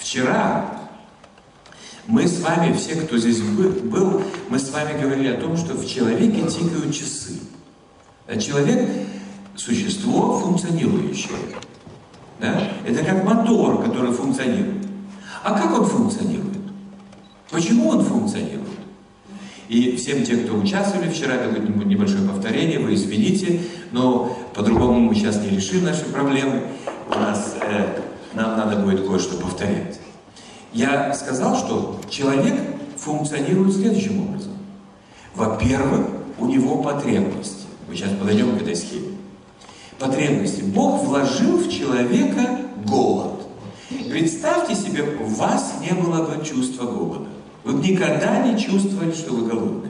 Вчера мы с вами, все, кто здесь был, мы с вами говорили о том, что в человеке тикают часы. А человек – существо функционирующее. Да? Это как мотор, который функционирует. А как он функционирует? Почему он функционирует? И всем тем, кто участвовали вчера, это будет небольшое повторение, вы извините, но по-другому мы сейчас не решим наши проблемы. Нам надо будет кое-что повторять. Я сказал, что человек функционирует следующим образом. Во-первых, у него потребности. Мы сейчас подойдем к этой схеме. Потребности. Бог вложил в человека голод. Представьте себе, у вас не было бы чувства голода. Вы бы никогда не чувствовали, что вы голодны.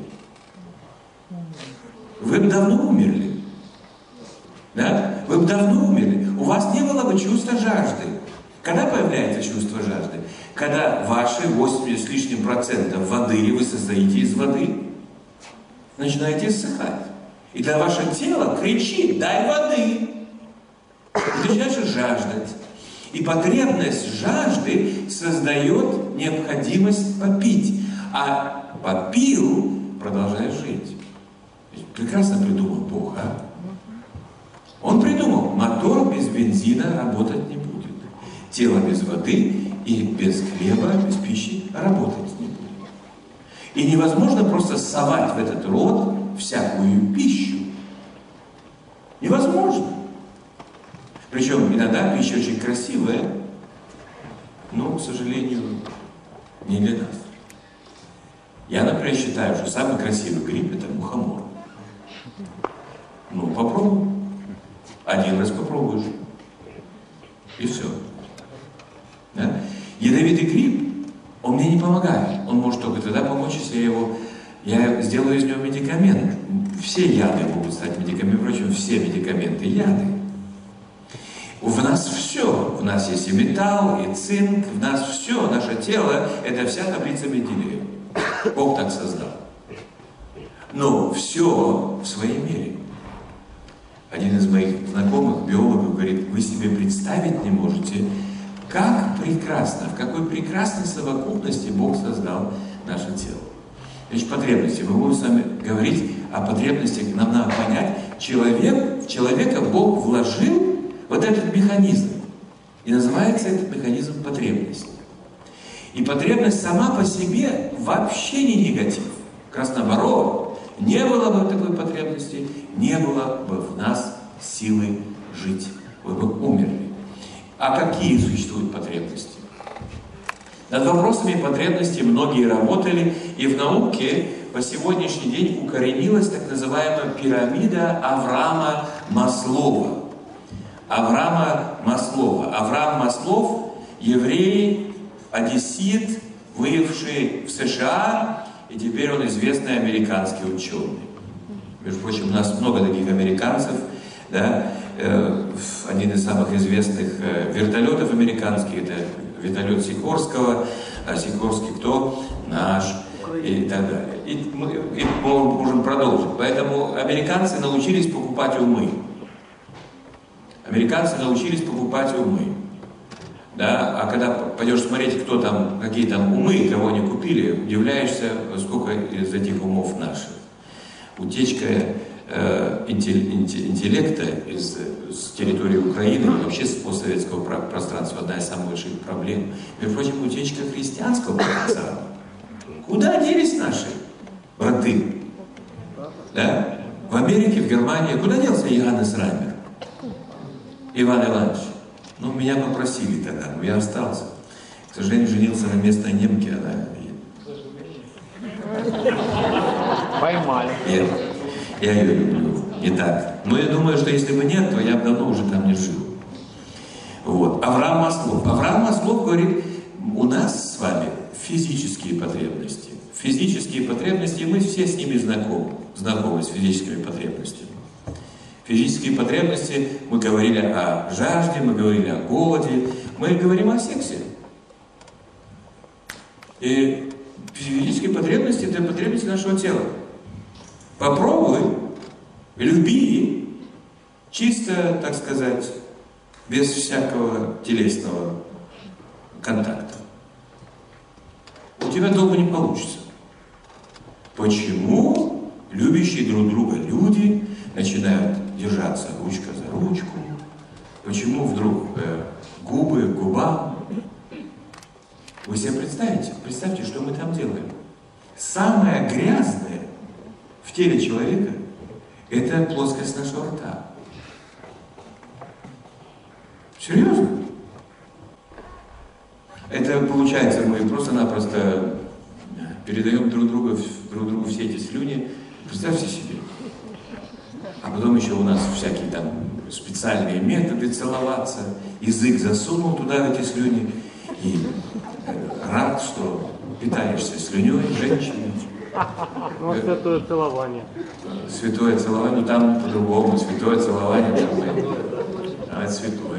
Вы бы давно умерли. Да? Вы бы давно умерли. У вас не было бы чувства жажды. Когда появляется чувство жажды? Когда ваши 80 с лишним процентов воды, вы состоите из воды, начинаете ссыхать. И тогда ваше тело кричит: дай воды. И начинаешь жаждать. И потребность жажды создает необходимость попить. А попил, продолжаешь жить. Прекрасно придумал Бог, а? Он придумал, мотор без бензина работать не будет. Тело без воды и без хлеба, без пищи работать не будет. И невозможно просто совать в этот рот всякую пищу. Невозможно. Причем иногда пища очень красивая, но, к сожалению, не для нас. Я, например, считаю, что самый красивый гриб – это мухомор. Ну, попробуй. Один раз попробуешь. И все. Да? Ядовитый гриб, он мне не помогает. Он может только тогда помочь, если я сделаю из него медикамент. Все яды могут стать медикаментами, впрочем, все медикаменты яды. В нас все. В нас есть и металл, и цинк, в нас все. Наше тело – это вся таблица Менделеева. Бог так создал. Но все в своей мере. Один из моих знакомых, биологов, говорит: вы себе представить не можете, как прекрасно, в какой прекрасной совокупности Бог создал наше тело. Значит, потребности. Мы будем с вами говорить о потребностях. Нам надо понять, в человека Бог вложил вот этот механизм. И называется этот механизм потребность. И потребность сама по себе вообще не негатив. Как раз наоборот. Не было бы такой потребности, не было бы в нас силы жить. Вы бы умерли. А какие существуют потребности? Над вопросами потребностей многие работали, и в науке по сегодняшний день укоренилась так называемая пирамида Авраама Маслова. Авраам Маслов – еврей, одессит, выехавший в США, и теперь он известный американский ученый. Между прочим, у нас много таких американцев. Да? Один из самых известных вертолетов американских – это вертолет Сикорского. А Сикорский кто? Наш. И так далее. И мы можем продолжить. Поэтому американцы научились покупать умы. Американцы научились покупать умы. Да? А когда пойдешь смотреть, кто там, какие там умы, кого они купили, удивляешься, сколько из этих умов наших. Утечка интеллекта с территории Украины, вообще с постсоветского пространства, одна из самых больших проблем. Между прочим, утечка христианского потенциала. Куда делись наши браты? Да? В Америке, в Германии. Куда делся Йоганнес Раймер? Иван Иванович. Ну, меня попросили тогда, но я остался. К сожалению, женился на местной немке, она... Поймали. Я ее люблю. Итак, но я думаю, что если бы нет, то я бы давно уже там не жил. Вот. Авраам Маслов. Авраам Маслов говорит, у нас с вами физические потребности. Физические потребности, и мы все с ними знакомы с физическими потребностями. Физические потребности, мы говорили о жажде, мы говорили о голоде, мы говорим о сексе. И физические потребности – это потребности нашего тела. Попробуй, люби, чисто, так сказать, без всякого телесного контакта. тебя долго не получится. Почему любящие друг друга люди начинают держаться ручка за ручку? Почему вдруг губы к губам? Вы себе представьте, что мы там делаем. Самое грязное в теле человека – это плоскость нашего рта. Серьезно? Это получается, мы просто-напросто передаем друг другу все эти слюни. Представьте себе. А потом еще у нас всякие там специальные методы целоваться. Язык засунул туда в эти слюни и рад, что питаешься слюней женщины. Ну, святое целование. Святое целование, ну там по-другому. Святое целование, там это святое.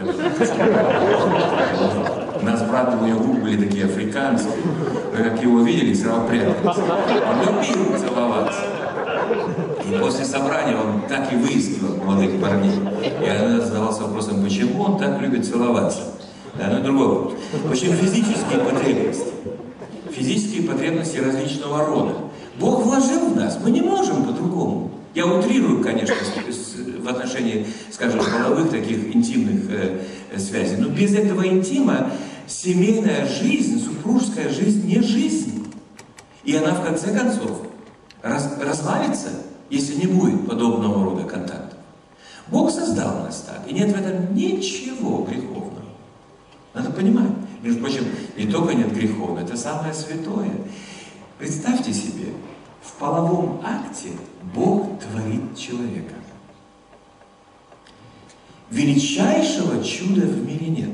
У нас брат, у него губы были такие африканские. Вы как его видели, сразу прятались. Он любил целоваться. И после собрания он так и выискивал молодых парней. Я задавался вопросом, почему он так любит целоваться. Да, ну другой вопрос. В общем, физические потребности различного рода. Бог вложил в нас, мы не можем по-другому. Я утрирую, конечно, в отношении, скажем, половых таких интимных связей. Но без этого интима семейная жизнь, супружеская жизнь не жизнь. И она в конце концов развалится, если не будет подобного рода контактов. Бог создал нас так, и нет в этом ничего греховного. Надо понимать. Между прочим, не только нет греховного, это самое святое. Представьте себе, в половом акте Бог творит человека. Величайшего чуда в мире нет.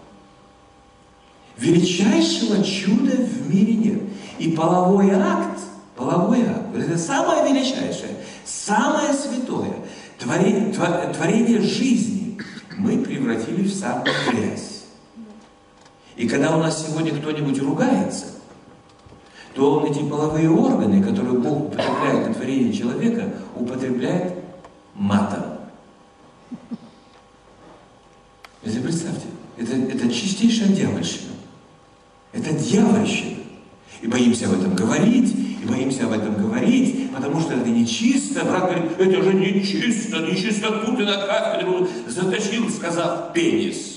Величайшего чуда в мире нет. И половой акт, это самое величайшее, самое святое, творение жизни мы превратили в самую грязь. И когда у нас сегодня кто-нибудь ругается, то он эти половые органы, которые Бог употребляет на творение человека, употребляет матом. Это представьте, это чистейшая дьявольщина. Это дьявольщина. И боимся об этом говорить, потому что это нечисто. Брат говорит, это же нечисто, нечистоту ты на кафедру затащил, сказав пенис.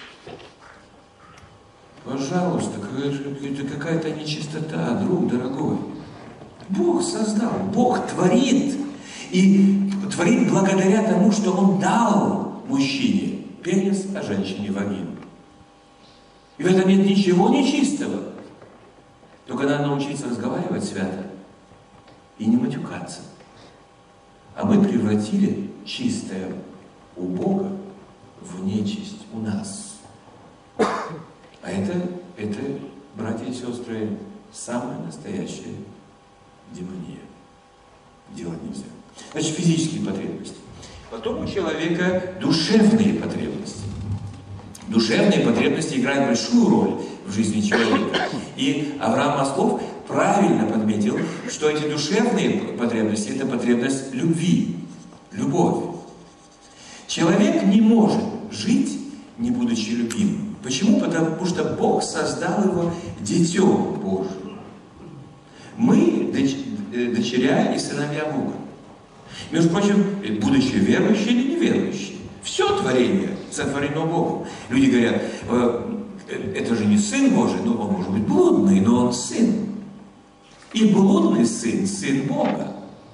Пожалуйста, это какая-то нечистота, друг дорогой. Бог создал, Бог творит. И творит благодаря тому, что Он дал мужчине пенис, а женщине вагину. И в этом нет ничего нечистого. Только надо научиться разговаривать свято и не матюкаться. А мы превратили чистое у Бога в нечисть у нас. А это, братья и сестры, самая настоящая демония. Делать нельзя. Значит, физические потребности. Потом у человека душевные потребности. Душевные потребности играют большую роль в жизни человека. И Авраам Маслов правильно подметил, что эти душевные потребности – это потребность любви, любовь. Человек не может жить, не будучи любимым. Почему? Потому что Бог создал его детем Божьим. Мы дочеря и сыновья Бога. Между прочим, будучи верующие или неверующие, все творение сотворено Богом. Люди говорят, это же не Сын Божий, ну он может быть блудный, но он Сын. И блудный сын, сын Бога.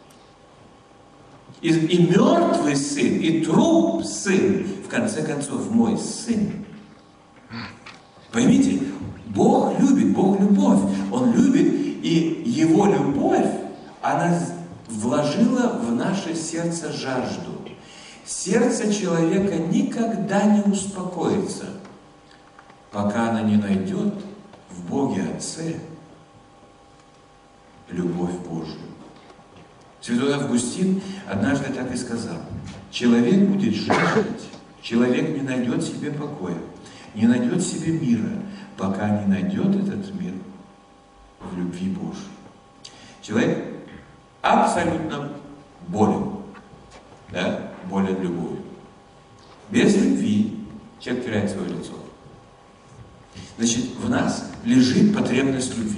И мертвый сын, и труп сын, в конце концов, мой сын. Поймите, Бог любит, Бог любовь. Он любит, и Его любовь, она вложила в наше сердце жажду. Сердце человека никогда не успокоится, пока она не найдет в Боге Отце любовь Божию. Святой Августин однажды так и сказал: человек будет жаждать, человек не найдет себе покоя, не найдет себе мира, пока не найдет этот мир в любви Божьей. Человек абсолютно болен, да? Болен любовью. Без любви человек теряет свое лицо. Значит, в нас лежит потребность любви.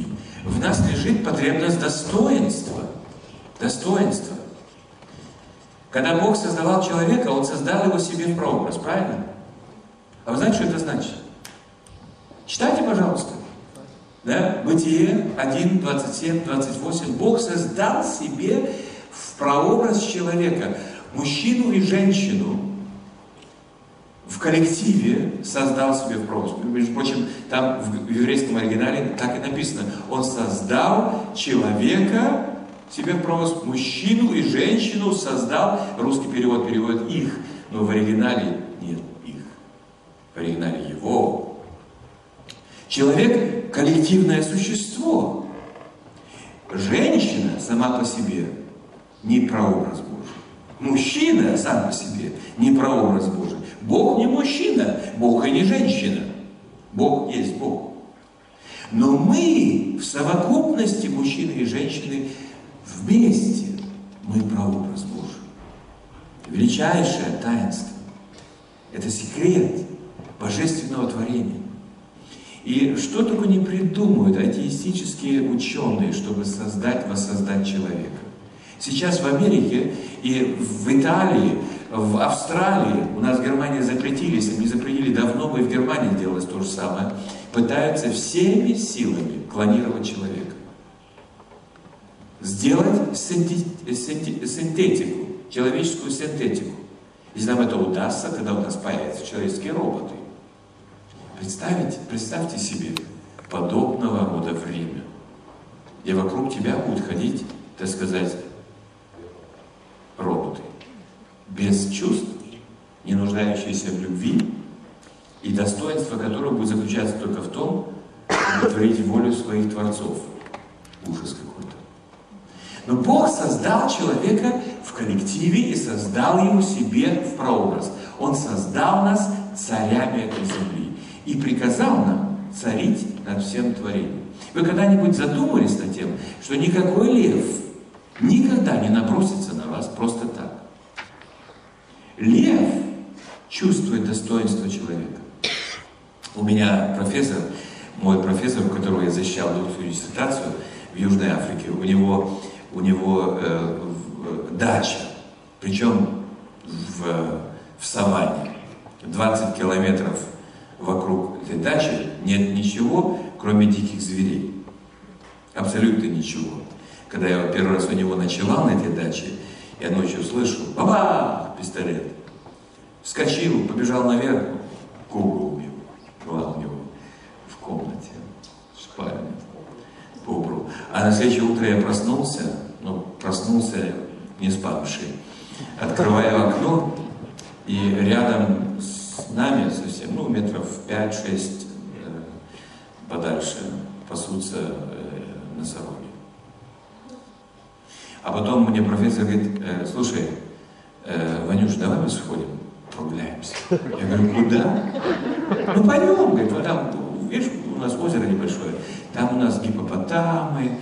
В нас лежит потребность достоинства. Достоинства. Когда Бог создавал человека, Он создал его себе в прообраз, правильно? А вы знаете, что это значит? Читайте, пожалуйста. Да? Бытие 1, 27, 28. Бог создал себе в прообраз человека мужчину и женщину. В коллективе создал себе в прообраз. Между прочим, там в еврейском оригинале так и написано. Он создал человека себе в прообраз, мужчину и женщину создал. Русский перевод переводит их, но в оригинале нет их. В оригинале его. Человек – коллективное существо. Женщина сама по себе не прообраз Божий. Мужчина сам по себе не прообраз Божий. Бог не мужчина, Бог и не женщина. Бог есть Бог. Но мы в совокупности мужчины и женщины вместе, мы прообраз Божий. Величайшее таинство. Это секрет божественного творения. И что только не придумывают атеистические ученые, чтобы воссоздать человека. Сейчас в Америке и в Италии, в Австралии, у нас в Германии запретили, если не запретили давно, бы и в Германии делалось то же самое, пытаются всеми силами клонировать человека. Сделать синтетику, человеческую синтетику. Если нам это удастся, тогда у нас появятся человеческие роботы. Представьте себе подобного рода время, где вокруг тебя будут ходить, так сказать, роботы, без чувств, не нуждающиеся в любви, и достоинство которого будет заключаться только в том, чтобы творить волю своих творцов. Ужас какой-то. Но Бог создал человека в коллективе и создал его себе в прообраз. Он создал нас царями этой земли и приказал нам царить над всем творением. Вы когда-нибудь задумывались над тем, что никакой лев никогда не набросится на вас просто так? Лев чувствует достоинство человека. У меня мой профессор, у которого я защищал докторскую диссертацию в Южной Африке, у него дача, причем в саванне, 20 километров вокруг этой дачи нет ничего, кроме диких зверей. Абсолютно ничего. Когда я первый раз у него ночевал на этой даче, я ночью слышу, баба, пистолет. Вскочил, побежал наверх, куклу убил. Была у него в комнате, в спальне, куклу. А на следующее утро я проснулся не спавший, открываю окно, и рядом с нами совсем, метров 5-6 подальше пасутся носороги. А потом мне профессор говорит, слушай, Ванюш, давай мы сходим, прогуляемся. Я говорю, куда? Пойдем, говорит, вот там, видишь, у нас озеро небольшое, там у нас гиппопотамы,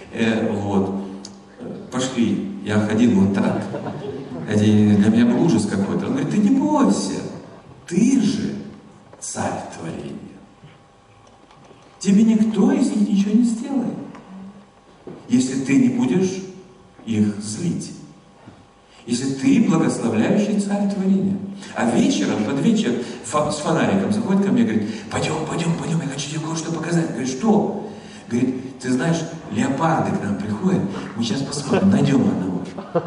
пошли. Я ходил вот так. Для меня был ужас какой-то. Он говорит, ты не бойся, ты же царь творения. Тебе никто из них ничего не сделает, если ты не будешь их злить. Если ты благословляющий царь творения. А вечером, под вечер, с фонариком заходит ко мне и говорит, пойдем, я хочу тебе кое-что показать. Говорит, что? Говорит, ты знаешь, леопарды к нам приходят, мы сейчас посмотрим, найдем одного.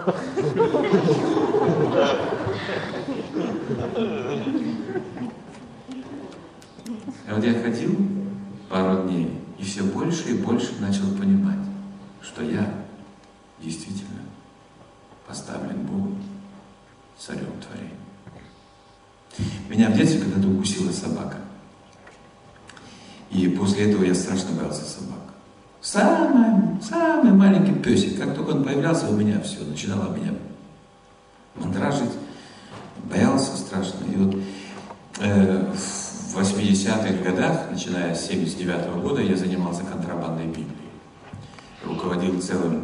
А вот я ходил пару дней и все больше и больше начал понимать, что я действительно поставлен Богом царем творения. Меня в детстве когда-то укусила собака. И после этого я страшно боялся собак. Самый маленький песик, как только он появлялся, у меня все начинало меня мандражить. Боялся страшно. И вот в 80-х годах, начиная с 79-го года, я занимался контрабандой Библии. Руководил целой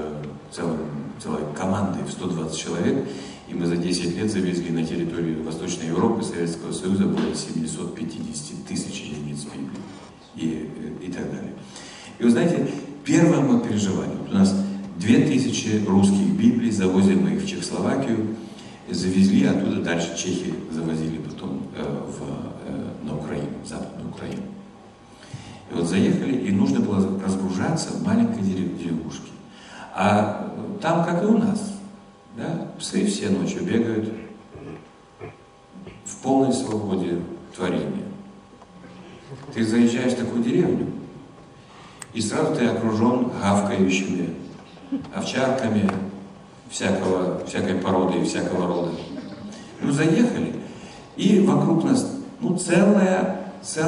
командой в 120 человек, и мы за 10 лет завезли на территорию Восточной Европы, Советского Союза более 750 тысяч единиц Библии и так далее. И вы знаете, первое мое переживание, вот у нас 2000 русских Библий, завозим мы их в Чехословакию, завезли, оттуда дальше чехи завозили потом на Украину, в Западную Украину. И вот заехали, и нужно было разгружаться в маленькой деревушке. А там, как и у нас, да, псы все ночью бегают в полной свободе творения. Ты заезжаешь в такую деревню, и сразу ты окружен гавкающими овчарками всякой породы и всякого рода. Ну, заехали, и вокруг нас, ну, целая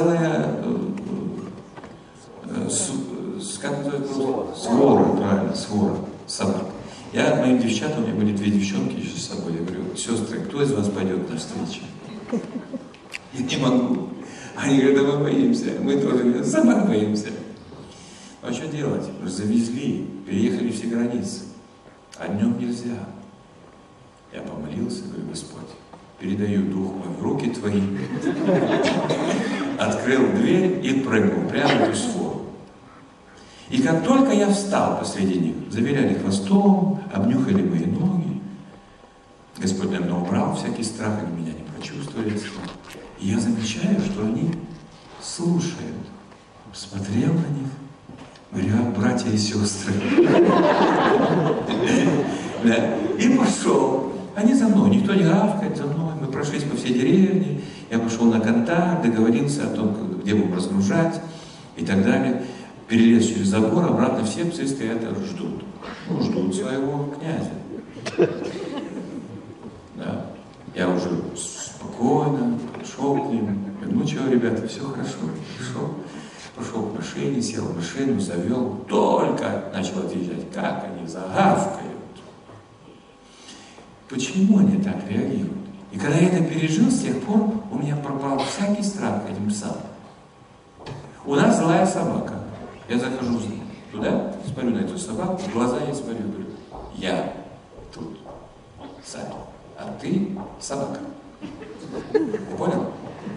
свора, правильно, свора собак. Моим девчатам, у меня были 2 девчонки еще с собой, я говорю: сестры, кто из вас пойдет навстречу? Я не могу. Они говорят: да мы боимся, мы тоже собак боимся. А что делать? Мы завезли, переехали все границы. А днем нельзя. Я помолился, говорю: Господь, передаю Дух мой в руки Твои. Открыл дверь и прыгнул прямо в эту сфору. И как только я встал посреди них, завиляли хвостом, обнюхали мои ноги. Господь, наверное, убрал всякий страх, они меня не почувствовали. И я замечаю, что они слушают. Посмотрел на них, говорю: братья и сестры. И пошел. Они за мной, никто не гавкает за мной. Мы прошлись по всей деревне. Я пошел на контакт, договорился о том, где будем разгружать и так далее. Перелез через забор, обратно все псы стоят и ждут. Ну, ждут своего князя. Да. Я уже спокойно пришел к ним. Говорю: ну что, ребята, все хорошо. Пошел к машине, сел в машину, завел. Только начал отъезжать, как они загавкают. Почему они так реагируют? И когда я это пережил, с тех пор у меня пропал всякий страх к этим псам. У нас злая собака. Я захожу туда, смотрю на эту собаку, в глаза ей смотрю, говорю: я тут царь, а ты собака. Понял?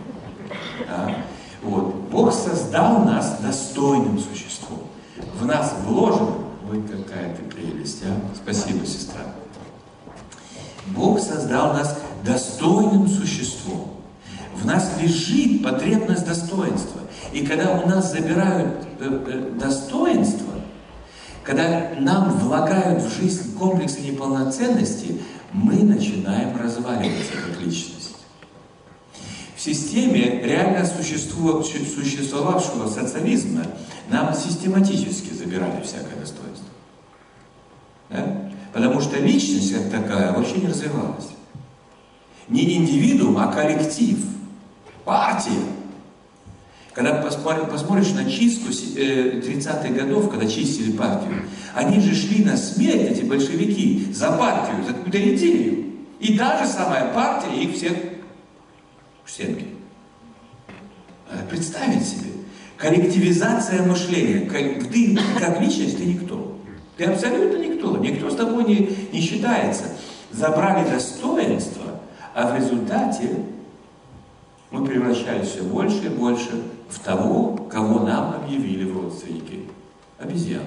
Вот. Бог создал нас достойным существом. В нас вложено, ой, какая ты прелесть, а? Спасибо, сестра. Бог создал нас достойным существом. В нас лежит потребность достоинства. И когда у нас забирают достоинство, когда нам влагают в жизнь комплексы неполноценности, мы начинаем разваливаться как личность. В системе реально существовавшего социализма нам систематически забирали всякое достоинство. Да? Потому что личность как такая вообще не развивалась. Не индивидуум, а коллектив, партия. Когда посмотришь на чистку 30-х годов, когда чистили партию, они же шли на смерть, эти большевики, за партию, за какую-то идею. И та же самая партия их всех к стенке. Надо представить себе. Коллективизация мышления. Ты как личность, ты никто. Ты абсолютно никто. Никто с тобой не считается. Забрали достоинство, а в результате мы превращались все больше и больше в того, кого нам объявили в родственники. Обезьяны.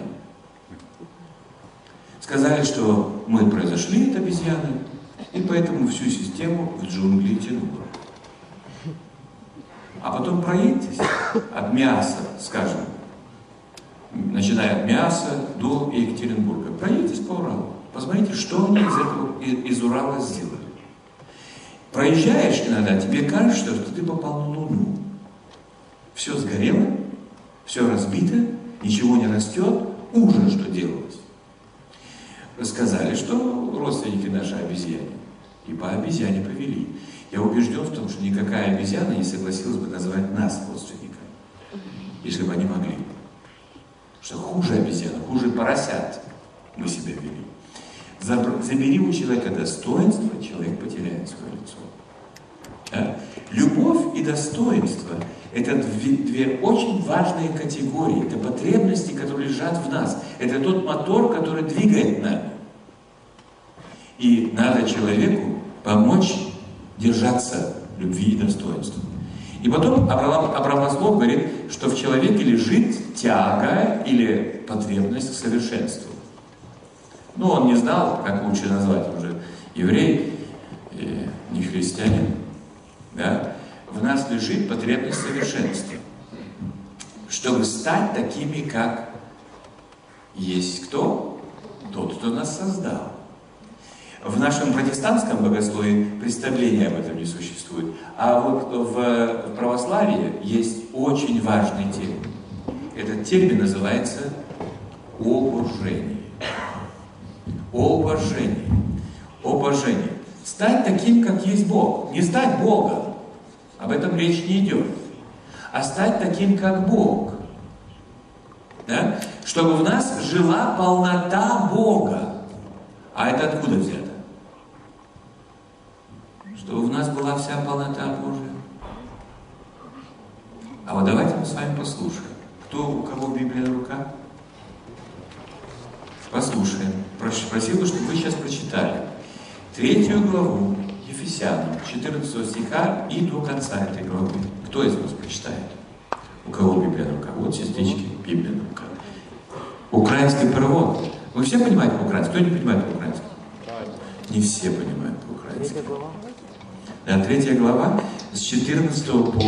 Сказали, что мы произошли от обезьяны, и поэтому всю систему в джунгли тянуло. А потом проедьтесь от мяса, скажем, начиная от мяса до Екатеринбурга. Проедьтесь по Уралу. Посмотрите, что они из Урала сделали. Проезжаешь иногда, тебе кажется, что ты попал на Луну. Все сгорело, все разбито, ничего не растет, ужин что делалось. Рассказали, что родственники наши обезьяне. И по обезьяне повели. Я убежден в том, что никакая обезьяна не согласилась бы называть нас родственниками, если бы они могли. Что хуже обезьяны, хуже поросят мы себя вели. Забери у человека достоинство, человек потеряет свое лицо. Да? Любовь и достоинство – это две очень важные категории. Это потребности, которые лежат в нас. Это тот мотор, который двигает нами. И надо человеку помочь держаться любви и достоинства. И потом Авраам Маслоу говорит, что в человеке лежит тяга или потребность к совершенству. Ну, он не знал, как лучше назвать, он же еврей, не христианин. Да? В нас лежит потребность совершенства, чтобы стать такими, как есть кто? Тот, кто нас создал. В нашем протестантском богословии представления об этом не существует. А вот в православии есть очень важный термин. Этот термин называется обожение. Обожение. Обожение. Стать таким, как есть Бог. Не стать Богом. Об этом речь не идет. А стать таким, как Бог. Да? Чтобы в нас жила полнота Бога. А это откуда взято? Чтобы в нас была вся полнота Божия. А вот давайте мы с вами послушаем. У кого Библия в руках? Послушаем. Просил бы, чтобы вы сейчас прочитали 3 главу Ефесянам, 14 стиха и до конца этой главы. Кто из вас прочитает? У кого Библия в руках? Вот частички Библии в руках. Украинский перевод. Вы все понимаете по-украински? Кто не понимает по-украински? Не все понимают по-украински. 3 глава с 14 по...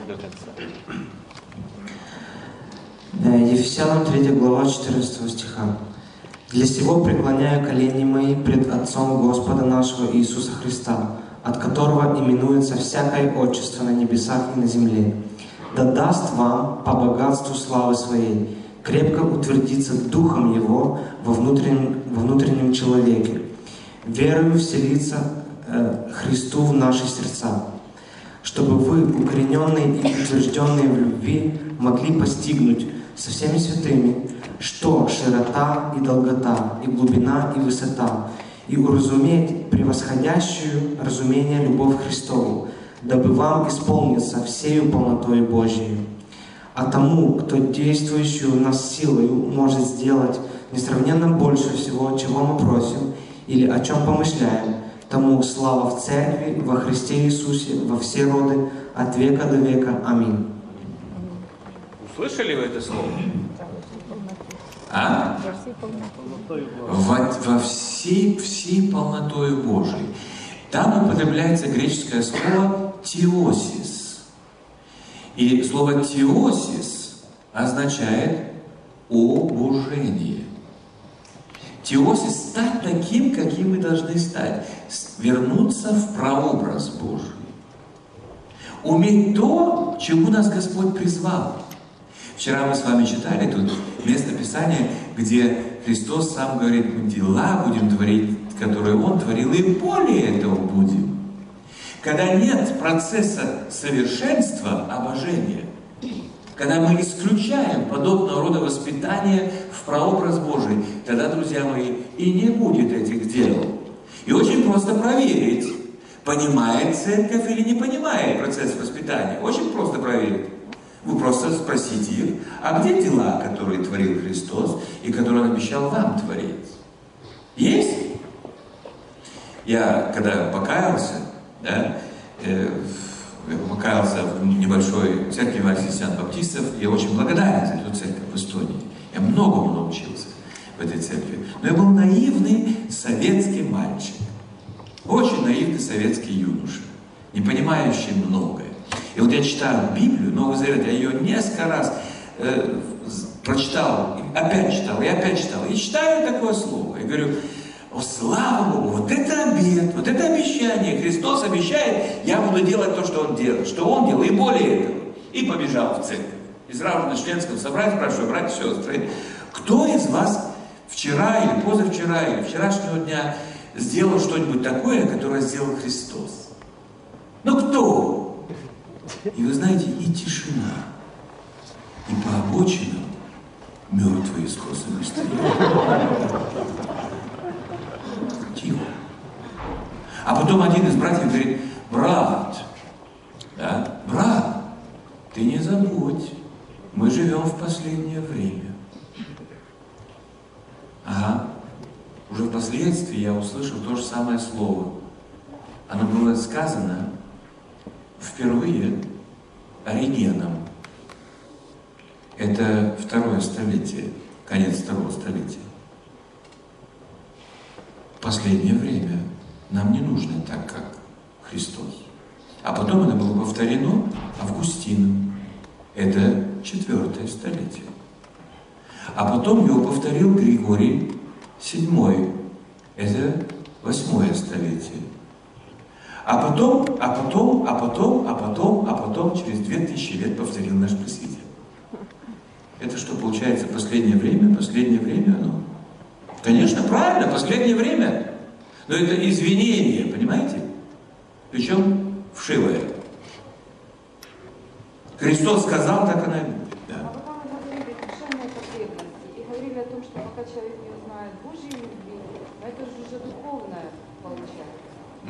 Ефесянам 3 глава 14 стиха. «Для сего преклоняю колени мои пред Отцом Господа нашего Иисуса Христа, от которого именуется всякое отчество на небесах и на земле, да даст вам по богатству славы Своей крепко утвердиться Духом Его во внутреннем человеке, верою вселиться Христу в наши сердца, чтобы вы, укорененные и утвержденные в любви, могли постигнуть со всеми святыми, что широта и долгота, и глубина и высота, и уразуметь превосходящую разумение любовь Христову, дабы вам исполниться всею полнотой Божией. А тому, кто действующую в нас силою может сделать несравненно больше всего, чего мы просим или о чем помышляем, тому слава в Церкви, во Христе Иисусе, во все роды, от века до века. Аминь». Услышали вы это слово? А? Во всей полнотою Божией. Там употребляется греческое слово «теосис». И слово «теосис» означает «обожение». Теосис — стать таким, каким мы должны стать. Вернуться в прообраз Божий. Уметь то, к чему нас Господь призвал. Вчера мы с вами читали тут место Писания, где Христос сам говорит: «Мы дела будем творить, которые Он творил, и более этого будем». Когда нет процесса совершенства, обожения, когда мы исключаем подобного рода воспитание в прообраз Божий, тогда, друзья мои, и не будет этих дел. И очень просто проверить, понимает церковь или не понимает процесс воспитания. Очень просто проверить. Вы просто спросите их: а где дела, которые творил Христос и которые Он обещал вам творить? Есть? Я, когда покаялся, да, покаялся в небольшой церкви христиан-баптистов, я очень благодарен за эту церковь в Эстонии. Я многому научился в этой церкви. Но я был наивный советский мальчик. Очень наивный советский юноша, не понимающий многое. И вот я читаю Библию, Новый Завет, я ее несколько раз прочитал, опять читал, и опять читал. И читаю такое слово, и говорю: о, слава Богу, вот это обет, вот это обещание. Христос обещает, я буду делать то, что Он делает, что Он делал, и более этого. И побежал в церковь. И сразу на членском собрании спрашиваю: братья и сестры, кто из вас вчера или позавчера или вчерашнего дня сделал что-нибудь такое, которое сделал Христос? Ну кто? И вы знаете, и тишина, и по обочинам мертвые с косами стоят. Тихо. А потом один из братьев говорит: брат, да, брат, ты не забудь, мы живем в последнее время. Ага. Уже впоследствии я услышал то же самое слово. Оно было сказано впервые Оригеном. Это 2 столетие, конец 2 столетия. В последнее время нам не нужно так, как Христос. А потом это было повторено Августином. Это 4 столетие. А потом его повторил Григорий VII. Это 8 столетие. А потом, через 2000 лет повторил наш Пресвитер. Это что получается последнее время? Последнее время, ну, конечно, правильно, последнее время. Но это извинение, понимаете? Причем вшивое. Христос сказал, так оно и будет. Да. А потом мы говорили о душевной потребности и говорили о том, что пока человек не узнает Божьей любви, это же уже духовное получается.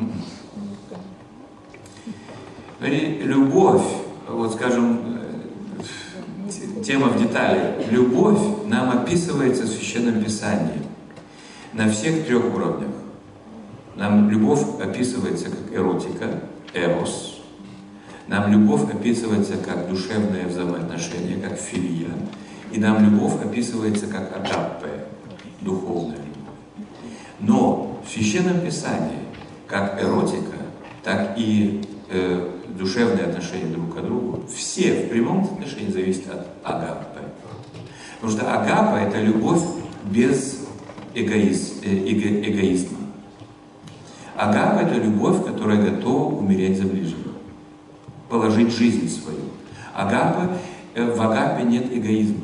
Любовь, вот скажем, тема в детали. Любовь нам описывается в Священном Писании на всех 3 уровнях. Нам любовь описывается как эротика, эрос. Нам любовь описывается как душевное взаимоотношение, как филия. И нам любовь описывается как агаппе, духовная любовь. Но в Священном Писании как эротика, так и душевные отношения друг к другу, все в прямом отношении зависят от агаппе. Потому что агаппе – это любовь без эгоизма. Агаппе – это любовь, которая готова умереть за ближнего, положить жизнь свою. В агаппе нет эгоизма.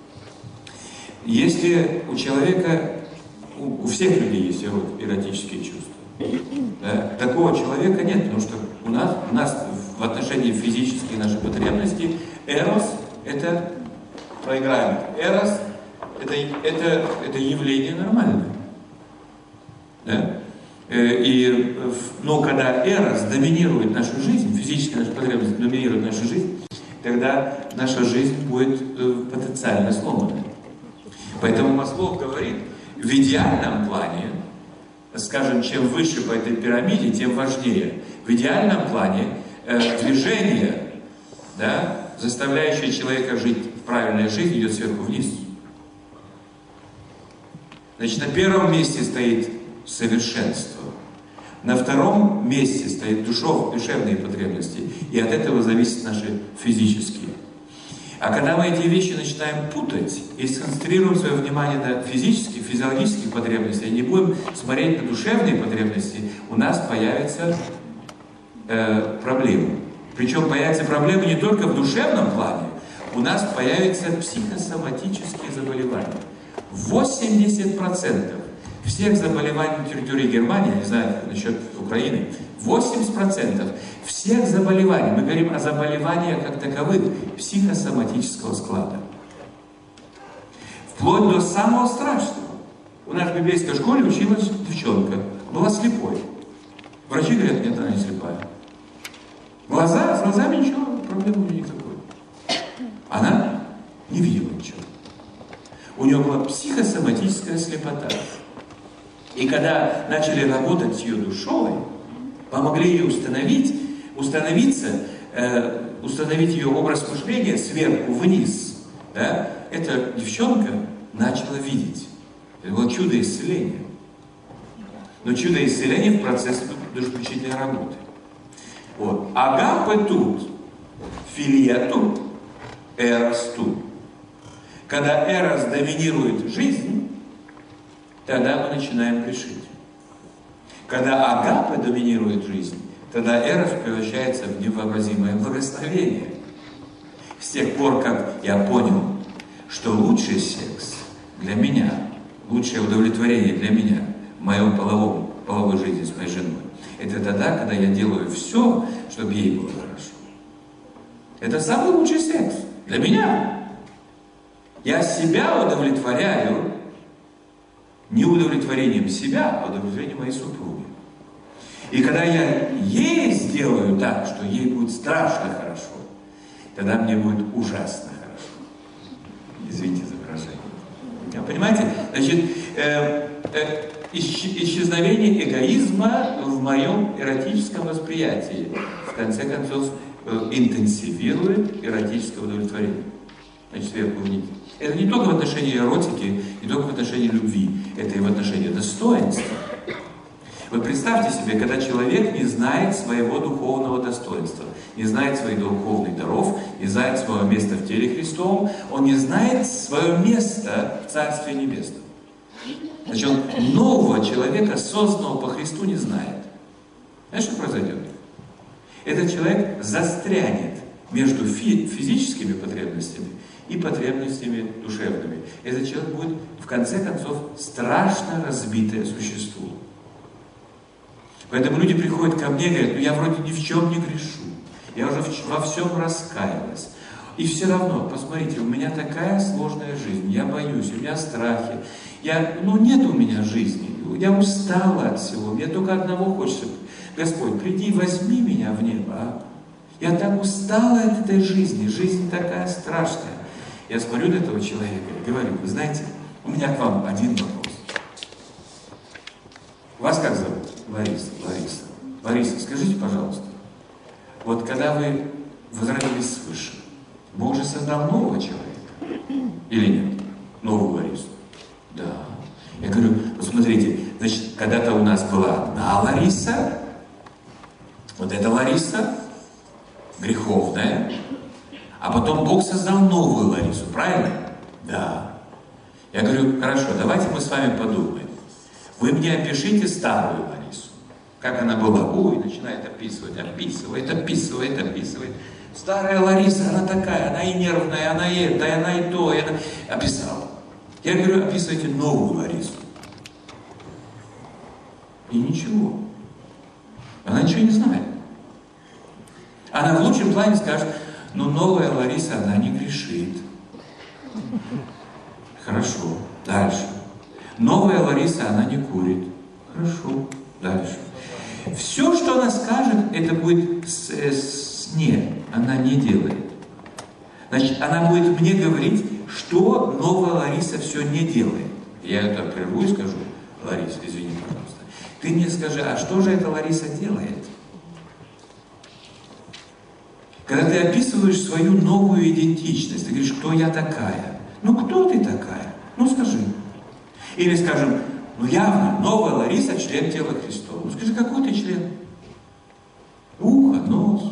Если у человека, у всех людей есть эротические чувства, да, такого человека нет, потому что у нас в отношении физических наших потребностей эрос – это проиграемый. Эрос – это явление нормальное. Да? Но когда эрос доминирует нашу жизнь, физическая наша потребность доминирует нашу жизнь, тогда наша жизнь будет потенциально сломана. Поэтому Маслов говорит, в идеальном плане, скажем, чем выше по этой пирамиде, тем важнее. В идеальном плане движение, да, заставляющее человека жить в правильной жизни, идет сверху вниз. Значит, на первом месте стоит совершенство. На втором месте стоят душевные потребности. И от этого зависят наши физические. А когда мы эти вещи начинаем путать и сконцентрируем свое внимание на физических, физиологических потребностях, и не будем смотреть на душевные потребности, у нас появятся проблемы. Причем появятся проблемы не только в душевном плане, у нас появятся психосоматические заболевания. 80% всех заболеваний на территории Германии, не знаю насчет Украины, 80% всех заболеваний, мы говорим о заболеваниях как таковых, психосоматического склада. Вплоть до самого страшного. У нас в библейской школе училась девчонка, была слепой. Врачи говорят, нет, она не слепая. С глазами ничего, проблемы у нее никакой. Она не видела ничего. У нее была психосоматическая слепота. И когда начали работать с ее душой, помогли ей установить ее образ мышления сверху вниз, да, эта девчонка начала видеть. Это было чудо исцеления. Но чудо исцеления в процессе душеключительной работы. Вот. Агапе тут, филия тут, эрос тут. Когда эрос доминирует жизнь, тогда мы начинаем грешить. Когда агапе доминирует жизнь, тогда эрос превращается в невообразимое благословение. С тех пор, как я понял, что лучший секс для меня, лучшее удовлетворение для меня в моей половой жизни с моей женой, это тогда, когда я делаю все, чтобы ей было хорошо. Это самый лучший секс для меня. Я себя удовлетворяю не удовлетворением себя, а удовлетворением моей супруги. И когда я ей сделаю так, что ей будет страшно хорошо, тогда мне будет ужасно хорошо. Извините за выражение. Понимаете? Значит, исчезновение эгоизма в моем эротическом восприятии, в конце концов, интенсивирует эротическое удовлетворение. Значит, сверху вниз. Это не только в отношении эротики, не только в отношении любви, это и в отношении достоинства. Вы представьте себе, когда человек не знает своего духовного достоинства, не знает своих духовных даров, не знает своего места в теле Христовом, он не знает свое место в Царстве Небесном. Значит, он нового человека, созданного по Христу, не знает. Знаешь, что произойдет? Этот человек застрянет между физическими потребностями и потребностями душевными. Этот человек будет, в конце концов, страшно разбитое существо. Поэтому люди приходят ко мне и говорят: ну я вроде ни в чем не грешу, я уже во всем раскаялась. И все равно, посмотрите, у меня такая сложная жизнь, я боюсь, у меня страхи, нет у меня жизни, я устала от всего, мне только одного хочется: Господь, приди, возьми меня в небо, а? Я так устала от этой жизни, жизнь такая страшная. Я смотрю на этого человека и говорю: вы знаете, у меня к вам один вопрос. Вас как зовут? Лариса, скажите, пожалуйста, вот когда вы возродились свыше, Бог же создал нового человека? Или нет? Новую Ларису? Да. Я говорю: вот смотрите, значит, когда-то у нас была одна Лариса, вот эта Лариса, греховная, а потом Бог создал новую Ларису, правильно? Да. Я говорю: хорошо, давайте мы с вами подумаем. Вы мне опишите старую Ларису, как она была. Ой, начинает описывать. Старая Лариса, она такая, она и нервная, она и это, она и то, и она... Описала. Я говорю: описывайте новую Ларису. И ничего. Она ничего не знает. Она в лучшем плане скажет: но новая Лариса, она не грешит. Хорошо, дальше. Новая Лариса, она не курит. Хорошо, дальше. Все, что она скажет, это будет нет, она не делает. Значит, она будет мне говорить, что новая Лариса все не делает. Я это прерву и скажу: Лариса, извини, пожалуйста, ты мне скажи, а что же эта Лариса делает? Когда ты описываешь свою новую идентичность, ты говоришь: кто я такая? Ну, кто ты такая? Ну, скажи. Или, скажем, явно, новая Лариса – член тела Христова. Ну, скажи, какой ты член? Ухо, нос.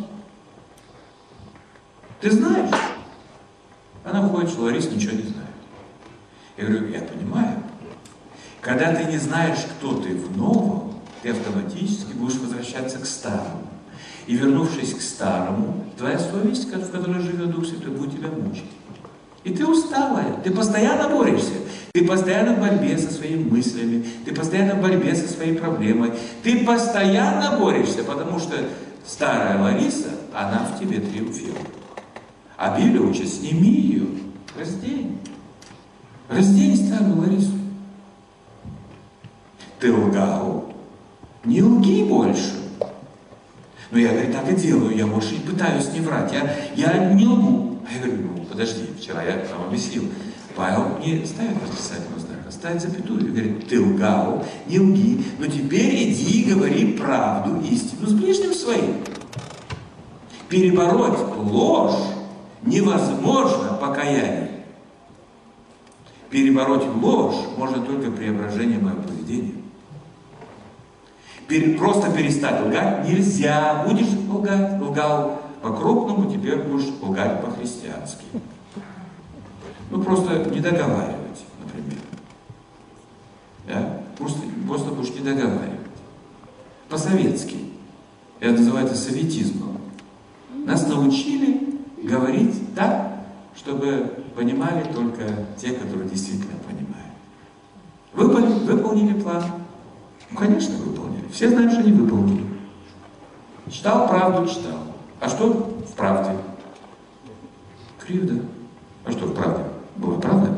Ты знаешь? Она выходит, что Лариса ничего не знает. Я говорю: я понимаю. Когда ты не знаешь, кто ты в новом, ты автоматически будешь возвращаться к старому. И, вернувшись к старому, твоя совесть, в которой живет Дух Святой, будет тебя мучить. И ты усталая, ты постоянно борешься. Ты постоянно в борьбе со своими мыслями, ты постоянно в борьбе со своей проблемой. Ты постоянно борешься, потому что старая Лариса, она в тебе триумфирует. А Библия учит: сними ее, раздень. Раздень старую Ларису. Ты лгал, не лги больше. Но я, говорит, так и делаю, я больше не пытаюсь не врать, я не лгу. А я говорю: подожди, вчера я там объяснил. Павел не ставит восклицательного знака, ставит запятую и говорит: ты лгал, не лги, но теперь иди и говори правду, истину с ближним своим. Перебороть ложь невозможно покаянием. Перебороть ложь можно только преображением моего поведения. Просто перестать лгать нельзя. Будешь лгать, лгал по-крупному, теперь будешь лгать по-христиански. Просто не договаривать, например. Да? Просто будешь не договаривать. По-советски. Это называется советизмом. Нас научили говорить так, чтобы понимали только те, которые действительно понимают. Выполнили план? Ну, конечно, выполнили. Все знают, что не выполнили. Читал правду, читал. А что в правде? Кривда. А что в правде? Была правда?